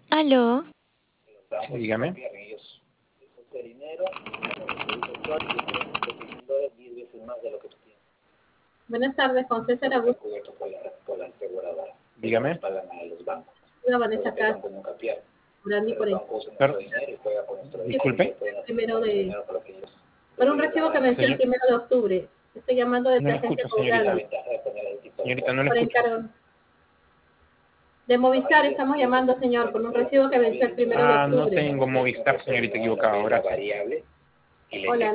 Aló, Sí, dígame. Buenas tardes, con César Augusto. Dígame. Vanessa Castro, Brandy por el Disculpe. primero de... Por un recibo que venció el Señor, 1 de octubre. Estoy llamando no desde le Agencia escucho, señorita. Poblada. Señorita, no le Por escucho. encargo. De Movistar estamos llamando, señor, por un recibo que venció el 1 de Ah, no octubre. tengo Movistar, señorita, equivocado. Gracias. Hola.